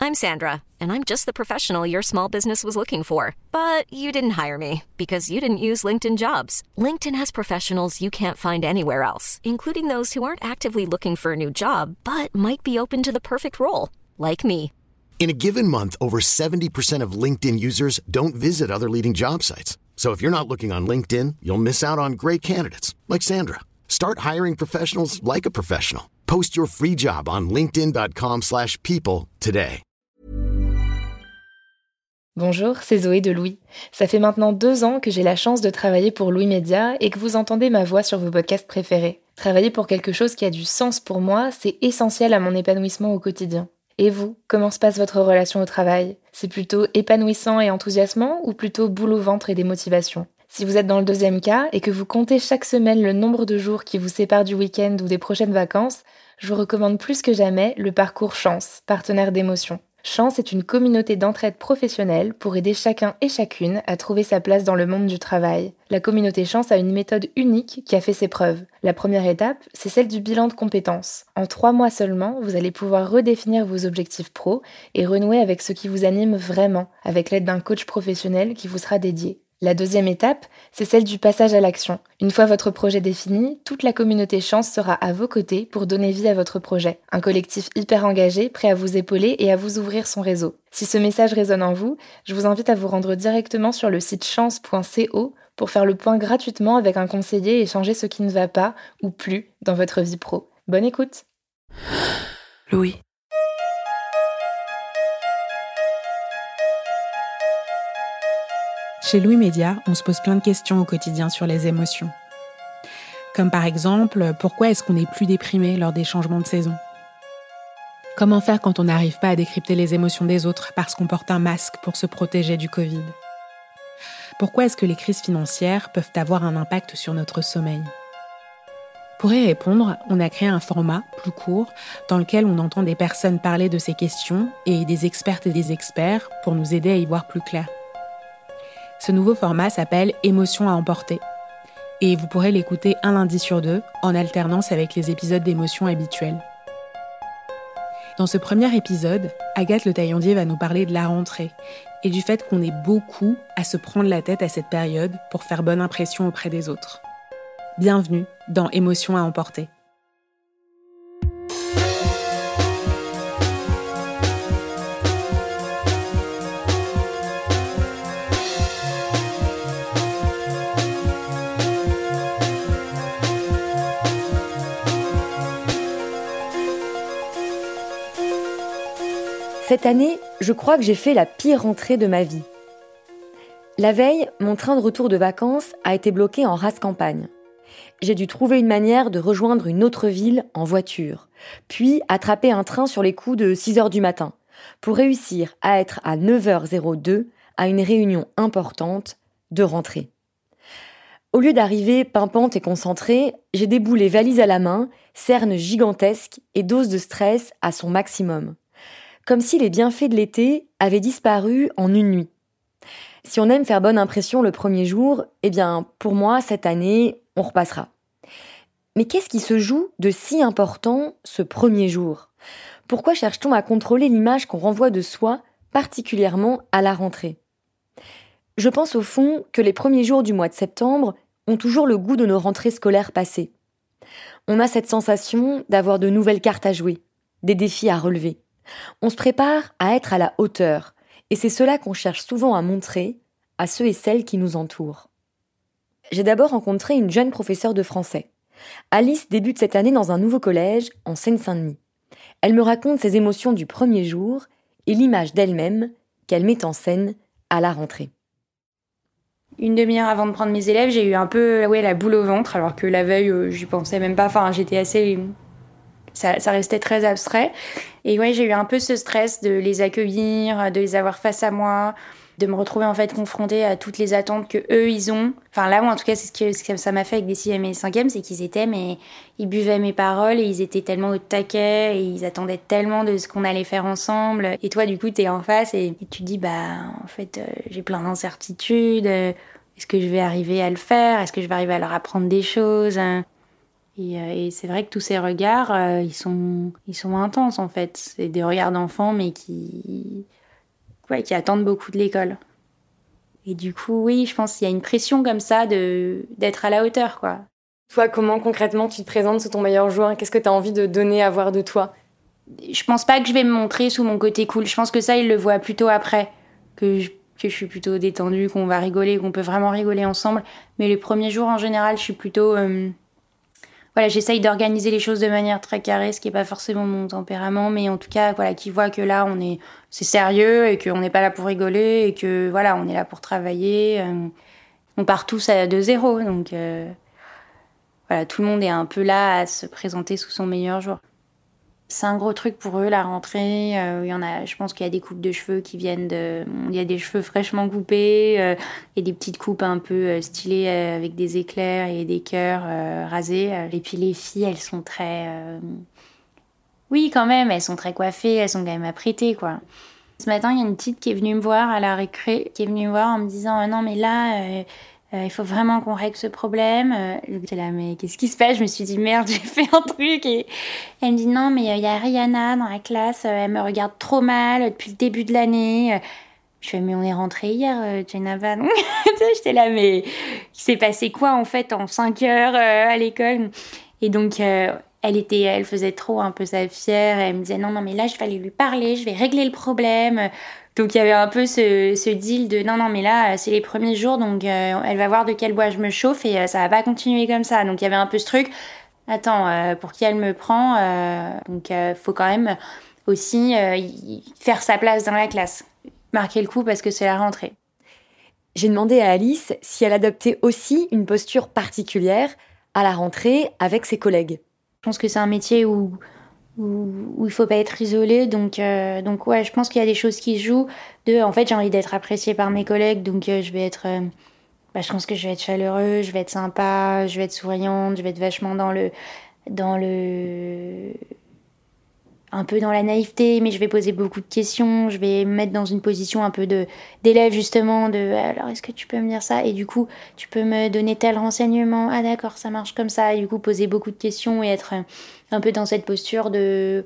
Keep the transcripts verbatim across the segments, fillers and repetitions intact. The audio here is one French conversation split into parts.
I'm Sandra, and I'm just the professional your small business was looking for. But you didn't hire me because you didn't use LinkedIn Jobs. LinkedIn has professionals you can't find anywhere else, including those who aren't actively looking for a new job, but might be open to the perfect role, like me. In a given month, over seventy percent of LinkedIn users don't visit other leading job sites. So if you're not looking on LinkedIn, you'll miss out on great candidates like Sandra. Start hiring professionals like a professional. Post your free job on linkedin.com slash people today. Bonjour, c'est Zoé de Louis. Ça fait maintenant deux ans que j'ai la chance de travailler pour Louis Média et que vous entendez ma voix sur vos podcasts préférés. Travailler pour quelque chose qui a du sens pour moi, c'est essentiel à mon épanouissement au quotidien. Et vous, comment se passe votre relation au travail ? C'est plutôt épanouissant et enthousiasmant ou plutôt boule au ventre et démotivation ? Si vous êtes dans le deuxième cas et que vous comptez chaque semaine le nombre de jours qui vous séparent du week-end ou des prochaines vacances, je vous recommande plus que jamais le parcours Chance, partenaire d'émotion. Chance est une communauté d'entraide professionnelle pour aider chacun et chacune à trouver sa place dans le monde du travail. La communauté Chance a une méthode unique qui a fait ses preuves. La première étape, c'est celle du bilan de compétences. En trois mois seulement, vous allez pouvoir redéfinir vos objectifs pro et renouer avec ce qui vous anime vraiment, avec l'aide d'un coach professionnel qui vous sera dédié. La deuxième étape, c'est celle du passage à l'action. Une fois votre projet défini, toute la communauté Chance sera à vos côtés pour donner vie à votre projet. Un collectif hyper engagé, prêt à vous épauler et à vous ouvrir son réseau. Si ce message résonne en vous, je vous invite à vous rendre directement sur le site chance point co pour faire le point gratuitement avec un conseiller et changer ce qui ne va pas ou plus dans votre vie pro. Bonne écoute. Louis. Chez Louis Média, on se pose plein de questions au quotidien sur les émotions. Comme par exemple, pourquoi est-ce qu'on n'est plus déprimé lors des changements de saison ? Comment faire quand on n'arrive pas à décrypter les émotions des autres parce qu'on porte un masque pour se protéger du Covid ? Pourquoi est-ce que les crises financières peuvent avoir un impact sur notre sommeil ? Pour y répondre, on a créé un format plus court dans lequel on entend des personnes parler de ces questions et des expertes et des experts pour nous aider à y voir plus clair. Ce nouveau format s'appelle « Émotions à emporter » et vous pourrez l'écouter un lundi sur deux en alternance avec les épisodes d'émotions habituels. Dans ce premier épisode, Agathe Le Taillandier va nous parler de la rentrée et du fait qu'on est beaucoup à se prendre la tête à cette période pour faire bonne impression auprès des autres. Bienvenue dans Émotions à emporter. Cette année, je crois que j'ai fait la pire rentrée de ma vie. La veille, mon train de retour de vacances a été bloqué en rase campagne. J'ai dû trouver une manière de rejoindre une autre ville en voiture, puis attraper un train sur les coups de six heures du matin, pour réussir à être à neuf heures deux à une réunion importante de rentrée. Au lieu d'arriver pimpante et concentrée, j'ai déboulé valise à la main, cerne gigantesque et dose de stress à son maximum. Comme si les bienfaits de l'été avaient disparu en une nuit. Si on aime faire bonne impression le premier jour, eh bien, pour moi, cette année, on repassera. Mais qu'est-ce qui se joue de si important ce premier jour ? Pourquoi cherche-t-on à contrôler l'image qu'on renvoie de soi, particulièrement à la rentrée ? Je pense au fond que les premiers jours du mois de septembre ont toujours le goût de nos rentrées scolaires passées. On a cette sensation d'avoir de nouvelles cartes à jouer, des défis à relever. On se prépare à être à la hauteur, et c'est cela qu'on cherche souvent à montrer à ceux et celles qui nous entourent. J'ai d'abord rencontré une jeune professeure de français. Alice débute cette année dans un nouveau collège en Seine-Saint-Denis. Elle me raconte ses émotions du premier jour et l'image d'elle-même qu'elle met en scène à la rentrée. Une demi-heure avant de prendre mes élèves, j'ai eu un peu ouais, la boule au ventre, alors que la veille, euh, j'y pensais même pas. Enfin, j'étais assez... Ça, ça restait très abstrait. Et ouais, j'ai eu un peu ce stress de les accueillir, de les avoir face à moi, de me retrouver en fait confrontée à toutes les attentes que eux ils ont. Enfin là, moi en tout cas, c'est ce que, ce que ça m'a fait avec des sixième et cinquième, c'est qu'ils étaient, mais ils buvaient mes paroles et ils étaient tellement au taquet et ils attendaient tellement de ce qu'on allait faire ensemble. Et toi, du coup, t'es en face et, et tu te dis, bah en fait, euh, j'ai plein d'incertitudes. Euh, est-ce que je vais arriver à le faire ? Est-ce que je vais arriver à leur apprendre des choses ? Et, euh, et c'est vrai que tous ces regards, euh, ils sont, ils sont intenses en fait. C'est des regards d'enfants, mais qui, ouais, qui attendent beaucoup de l'école. Et du coup, oui, je pense qu'il y a une pression comme ça de, d'être à la hauteur, quoi. Toi, comment concrètement tu te présentes sous ton meilleur jour? Qu'est-ce que tu as envie de donner à voir de toi? Je pense pas que je vais me montrer sous mon côté cool. Je pense que ça, il le voit plutôt après. Que je, que je suis plutôt détendue, qu'on va rigoler, qu'on peut vraiment rigoler ensemble. Mais les premiers jours, en général, je suis plutôt... Euh, voilà, j'essaye d'organiser les choses de manière très carrée, ce qui est pas forcément mon tempérament. Mais en tout cas, voilà, qu'ils voient que là, on est, c'est sérieux et qu'on n'est pas là pour rigoler et que, voilà, on est là pour travailler. Euh, on part tous à, de zéro. Donc... Euh, Voilà, tout le monde est un peu là à se présenter sous son meilleur jour. C'est un gros truc pour eux, la rentrée. Euh, il y en a, je pense qu'il y a des coupes de cheveux qui viennent de... Il y a des cheveux fraîchement coupés, euh, et des petites coupes un peu euh, stylées euh, avec des éclairs et des cœurs euh, rasés. Et puis les filles, elles sont très... Euh... Oui, quand même, elles sont très coiffées, elles sont quand même apprêtées, quoi. Ce matin, il y a une petite qui est venue me voir à la récré, qui est venue me voir en me disant « Non, mais là... Euh, Euh, il faut vraiment qu'on règle ce problème. Euh, j'étais là, mais qu'est-ce qui se passe? Je me suis dit, merde, j'ai fait un truc. Et elle me dit, non, mais il euh, y a Rihanna dans la classe, euh, elle me regarde trop mal depuis le début de l'année. Euh, je fais, mais on est rentré hier, euh, Jenava. Donc, j'étais là, mais il s'est passé quoi, en fait, en cinq heures euh, à l'école? Et donc, euh, elle était, elle faisait trop un peu sa fière. Elle me disait, non, non, mais là, je vais aller lui parler, je vais régler le problème. Donc il y avait un peu ce, ce deal de non, non, mais là, c'est les premiers jours, donc euh, elle va voir de quel bois je me chauffe et euh, ça va pas continuer comme ça. Donc il y avait un peu ce truc, attends, euh, pour qui elle me prend, euh, donc il euh, faut quand même aussi euh, faire sa place dans la classe, marquer le coup parce que c'est la rentrée. J'ai demandé à Alice si elle adoptait aussi une posture particulière à la rentrée avec ses collègues. Je pense que c'est un métier où... où, où il faut pas être isolé, donc euh, donc ouais, je pense qu'il y a des choses qui se jouent. De, en fait, j'ai envie d'être appréciée par mes collègues, donc euh, je vais être, euh, bah, je pense que je vais être chaleureuse, je vais être sympa, je vais être souriante, je vais être vachement dans le, dans le, un peu dans la naïveté, mais je vais poser beaucoup de questions, je vais me mettre dans une position un peu de d'élève justement, de alors est-ce que tu peux me dire ça, et du coup tu peux me donner tel renseignement, ah d'accord, ça marche comme ça, et du coup poser beaucoup de questions et être un peu dans cette posture de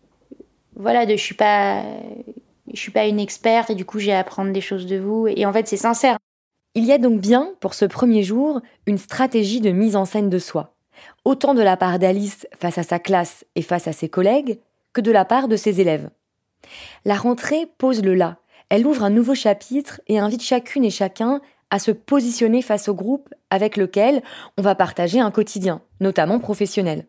voilà, de je suis pas je suis pas une experte et du coup j'ai à apprendre des choses de vous, et en fait c'est sincère. Il y a donc bien pour ce premier jour une stratégie de mise en scène de soi, autant de la part d'Alice face à sa classe et face à ses collègues que de la part de ses élèves. La rentrée pose le là. Elle ouvre un nouveau chapitre et invite chacune et chacun à se positionner face au groupe avec lequel on va partager un quotidien, notamment professionnel.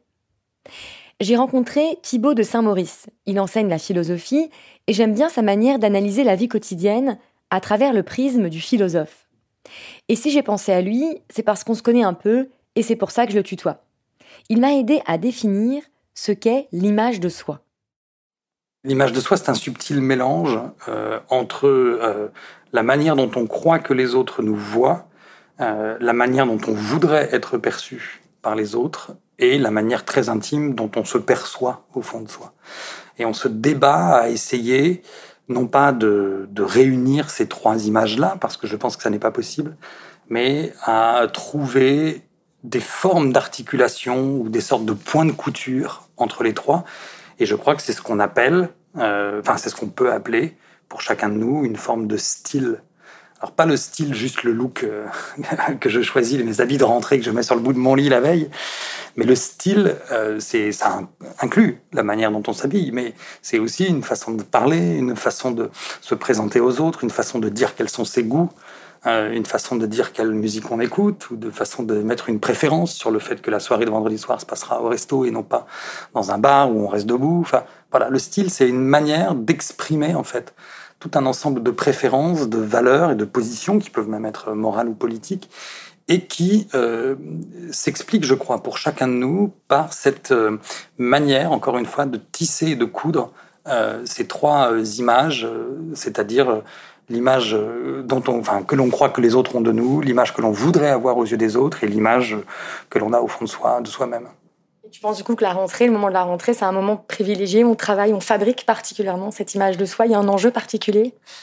J'ai rencontré Thibaut de Saint-Maurice. Il enseigne la philosophie et j'aime bien sa manière d'analyser la vie quotidienne à travers le prisme du philosophe. Et si j'ai pensé à lui, c'est parce qu'on se connaît un peu et c'est pour ça que je le tutoie. Il m'a aidé à définir ce qu'est l'image de soi. L'image de soi, c'est un subtil mélange euh, entre euh, la manière dont on croit que les autres nous voient, euh, la manière dont on voudrait être perçu par les autres et la manière très intime dont on se perçoit au fond de soi. Et on se débat à essayer, non pas de, de réunir ces trois images-là, parce que je pense que ça n'est pas possible, mais à trouver des formes d'articulation ou des sortes de points de couture entre les trois. Et je crois que c'est ce qu'on appelle, euh, enfin c'est ce qu'on peut appeler pour chacun de nous une forme de style. Alors pas le style, juste le look euh, que je choisis, mes habits de rentrée que je mets sur le bout de mon lit la veille, mais le style, euh, c'est, ça inclut la manière dont on s'habille, mais c'est aussi une façon de parler, une façon de se présenter aux autres, une façon de dire quels sont ses goûts, euh, une façon de dire quelle musique on écoute, ou de façon de mettre une préférence sur le fait que la soirée de vendredi soir se passera au resto et non pas dans un bar où on reste debout. Enfin, voilà, le style, c'est une manière d'exprimer en fait tout un ensemble de préférences, de valeurs et de positions qui peuvent même être morales ou politiques et qui euh, s'explique, je crois, pour chacun de nous par cette euh, manière, encore une fois, de tisser et de coudre euh, ces trois euh, images, euh, c'est-à-dire euh, l'image dont on, enfin, que l'on croit que les autres ont de nous, l'image que l'on voudrait avoir aux yeux des autres et l'image que l'on a au fond de soi, de soi-même. Et tu penses du coup que la rentrée, le moment de la rentrée, c'est un moment privilégié, on travaille, on fabrique particulièrement cette image de soi, il y a un enjeu particulier ?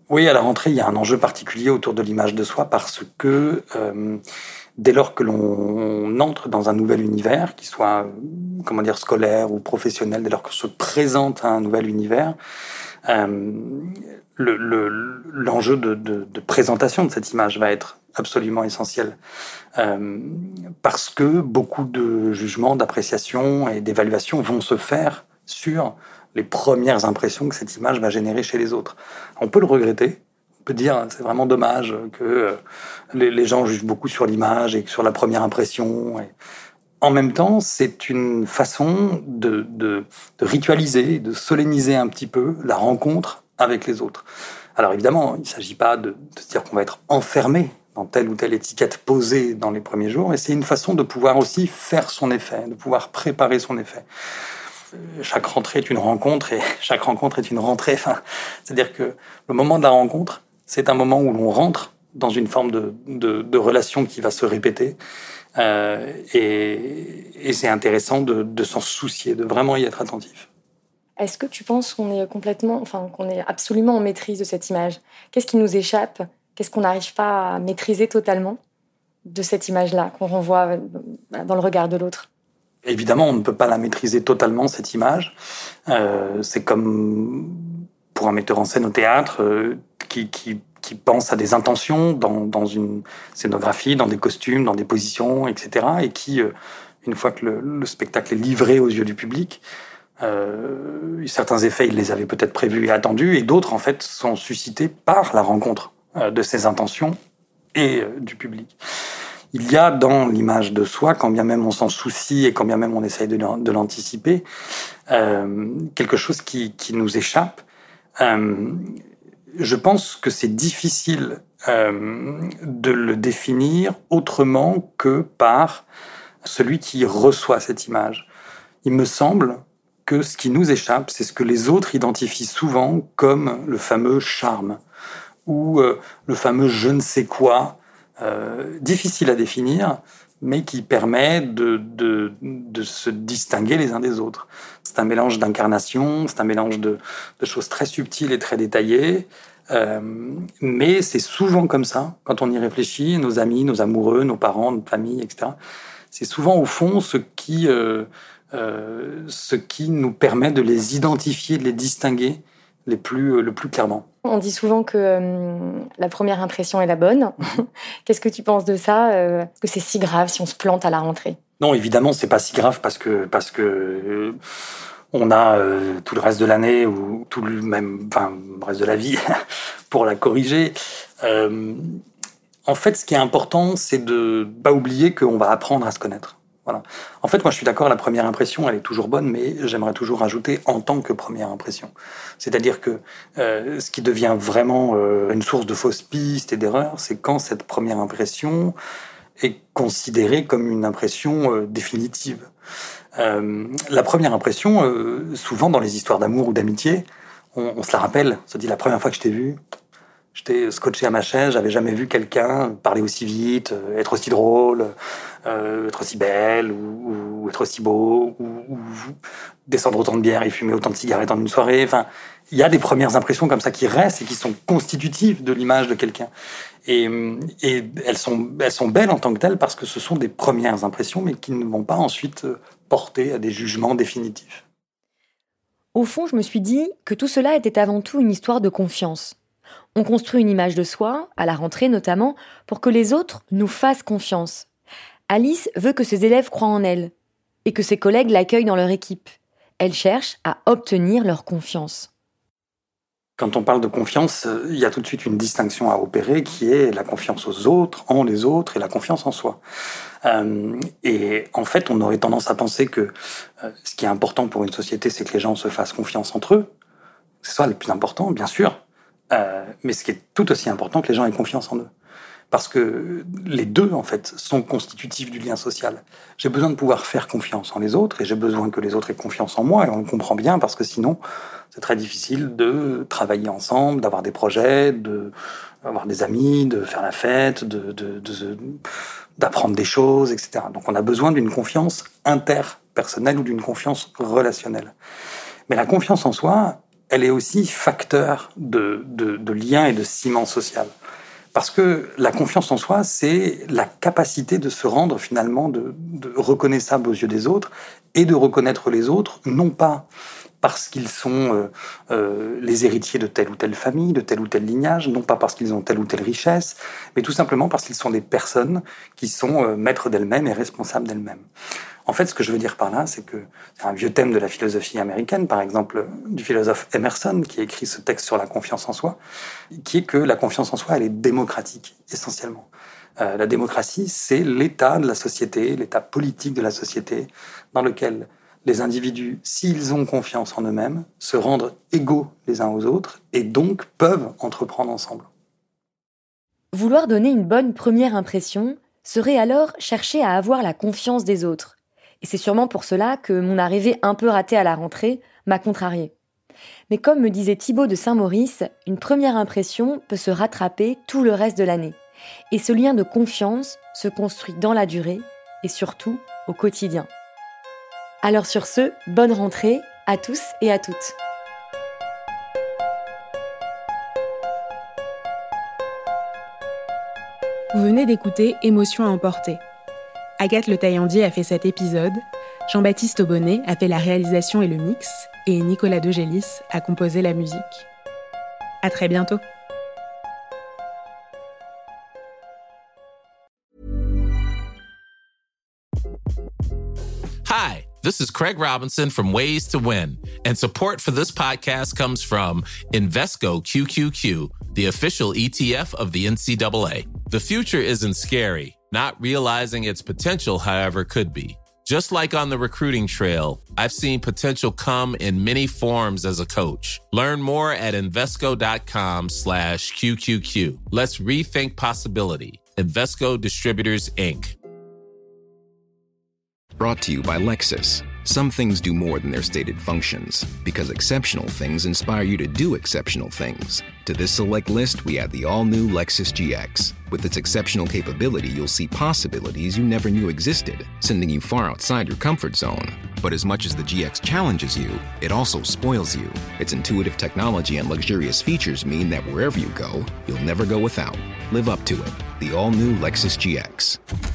Oui, à la rentrée, il y a un enjeu particulier autour de l'image de soi parce que euh, dès lors que l'on entre dans un nouvel univers, qu'il soit comment dire, scolaire ou professionnel, dès lors qu'on se présente à un nouvel univers, euh, le, le, l'enjeu de, de, de présentation de cette image va être absolument essentiel. Euh, parce que beaucoup de jugements, d'appréciations et d'évaluations vont se faire sur les premières impressions que cette image va générer chez les autres. On peut le regretter, on peut dire c'est vraiment dommage que les, les gens jugent beaucoup sur l'image et sur la première impression. Et en même temps, c'est une façon de, de, de ritualiser, de solenniser un petit peu la rencontre avec les autres. Alors évidemment, il ne s'agit pas de, de se dire qu'on va être enfermé dans telle ou telle étiquette posée dans les premiers jours, et c'est une façon de pouvoir aussi faire son effet, de pouvoir préparer son effet. Chaque rentrée est une rencontre et chaque rencontre est une rentrée. Enfin, c'est-à-dire que le moment de la rencontre, c'est un moment où l'on rentre dans une forme de, de, de relation qui va se répéter. Euh, et, et c'est intéressant de, de s'en soucier, de vraiment y être attentif. Est-ce que tu penses qu'on est complètement, enfin, qu'on est absolument en maîtrise de cette image ? Qu'est-ce qui nous échappe ? Qu'est-ce qu'on n'arrive pas à maîtriser totalement de cette image-là qu'on renvoie dans le regard de l'autre ? Évidemment, on ne peut pas la maîtriser totalement, cette image. Euh, c'est comme pour un metteur en scène au théâtre euh, qui, qui, qui pense à des intentions dans, dans une scénographie, dans des costumes, dans des positions, et cetera. Et qui, euh, une fois que le, le spectacle est livré aux yeux du public, euh, certains effets, il les avait peut-être prévus et attendus, et d'autres, en fait, sont suscités par la rencontre euh, de ces intentions et euh, du public. Il y a dans l'image de soi, quand bien même on s'en soucie et quand bien même on essaye de, de l'anticiper, euh, quelque chose qui, qui nous échappe. Euh, je pense que c'est difficile euh, de le définir autrement que par celui qui reçoit cette image. Il me semble que ce qui nous échappe, c'est ce que les autres identifient souvent comme le fameux charme ou euh, le fameux je ne sais quoi, Euh, difficile à définir, mais qui permet de, de, de se distinguer les uns des autres. C'est un mélange d'incarnation, c'est un mélange de, de choses très subtiles et très détaillées, euh, mais c'est souvent comme ça, quand on y réfléchit, nos amis, nos amoureux, nos parents, notre famille, et cetera. C'est souvent au fond ce qui, euh, euh, ce qui nous permet de les identifier, de les distinguer les plus, le plus clairement. On dit souvent que euh, la première impression est la bonne. Qu'est-ce que tu penses de ça ? euh, Est-ce que c'est si grave si on se plante à la rentrée ? Non, évidemment, c'est pas si grave parce que parce que euh, on a euh, tout le reste de l'année ou tout le même, enfin, le reste de la vie pour la corriger. Euh, en fait, ce qui est important, c'est de pas oublier qu'on va apprendre à se connaître. Voilà. En fait, moi, je suis d'accord, la première impression, elle est toujours bonne, mais j'aimerais toujours rajouter en tant que première impression. C'est-à-dire que euh, ce qui devient vraiment euh, une source de fausses pistes et d'erreurs, c'est quand cette première impression est considérée comme une impression euh, définitive. Euh, la première impression, euh, souvent dans les histoires d'amour ou d'amitié, on, on se la rappelle, on se dit la première fois que je t'ai vu, j'étais scotché à ma chaise, j'avais jamais vu quelqu'un parler aussi vite, euh, être aussi drôle, euh, être aussi belle, ou, ou être aussi beau, ou, ou descendre autant de bière et fumer autant de cigarettes en une soirée. Enfin, il y a des premières impressions comme ça qui restent et qui sont constitutives de l'image de quelqu'un. Et, et elles sont, elles sont belles en tant que telles parce que ce sont des premières impressions, mais qui ne vont pas ensuite porter à des jugements définitifs. Au fond, je me suis dit que tout cela était avant tout une histoire de confiance. On construit une image de soi, à la rentrée notamment, pour que les autres nous fassent confiance. Alice veut que ses élèves croient en elle et que ses collègues l'accueillent dans leur équipe. Elle cherche à obtenir leur confiance. Quand on parle de confiance, il y a tout de suite une distinction à opérer qui est la confiance aux autres, en les autres et la confiance en soi. Euh, et en fait, on aurait tendance à penser que euh, ce qui est important pour une société, c'est que les gens se fassent confiance entre eux. C'est ça le plus important, bien sûr. Euh, mais ce qui est tout aussi important, que les gens aient confiance en eux. Parce que les deux, en fait, sont constitutifs du lien social. J'ai besoin de pouvoir faire confiance en les autres et j'ai besoin que les autres aient confiance en moi. Et on le comprend bien parce que sinon, c'est très difficile de travailler ensemble, d'avoir des projets, d'avoir des amis, de faire la fête, de, de, de, d'apprendre des choses, et cetera. Donc on a besoin d'une confiance interpersonnelle ou d'une confiance relationnelle. Mais la confiance en soi, elle est aussi facteur de, de, de lien et de ciment social. Parce que la confiance en soi, c'est la capacité de se rendre finalement de, de reconnaissable aux yeux des autres et de reconnaître les autres, non pas parce qu'ils sont euh, euh, les héritiers de telle ou telle famille, de tel ou tel lignage, non pas parce qu'ils ont telle ou telle richesse, mais tout simplement parce qu'ils sont des personnes qui sont euh, maîtres d'elles-mêmes et responsables d'elles-mêmes. En fait, ce que je veux dire par là, c'est que c'est un vieux thème de la philosophie américaine, par exemple du philosophe Emerson, qui a écrit ce texte sur la confiance en soi, qui est que la confiance en soi, elle est démocratique, essentiellement. Euh, la démocratie, c'est l'état de la société, l'état politique de la société, dans lequel les individus, s'ils ont confiance en eux-mêmes, se rendent égaux les uns aux autres et donc peuvent entreprendre ensemble. Vouloir donner une bonne première impression serait alors chercher à avoir la confiance des autres. Et c'est sûrement pour cela que mon arrivée un peu ratée à la rentrée m'a contrariée. Mais comme me disait Thibaut de Saint-Maurice, une première impression peut se rattraper tout le reste de l'année. Et ce lien de confiance se construit dans la durée et surtout au quotidien. Alors sur ce, bonne rentrée à tous et à toutes. Vous venez d'écouter Émotion à emporter. Agathe Le Taillandier a fait cet épisode, Jean-Baptiste Aubonnet a fait la réalisation et le mix, et Nicolas Degélis a composé la musique. À très bientôt. Hi, this is Craig Robinson from Ways to Win, and support for this podcast comes from Invesco Q Q Q, the official E T F of the N C double A. The future isn't scary. Not realizing its potential, however, could be. Just like on the recruiting trail, I've seen potential come in many forms as a coach. Learn more at Invesco.com slash QQQ. Let's rethink possibility. Invesco Distributors, Incorporated. Brought to you by Lexus. Some things do more than their stated functions, because exceptional things inspire you to do exceptional things. To this select list, we add the all-new Lexus G X. With its exceptional capability, you'll see possibilities you never knew existed, sending you far outside your comfort zone. But as much as the G X challenges you, it also spoils you. Its intuitive technology and luxurious features mean that wherever you go, you'll never go without. Live up to it. The all-new Lexus G X.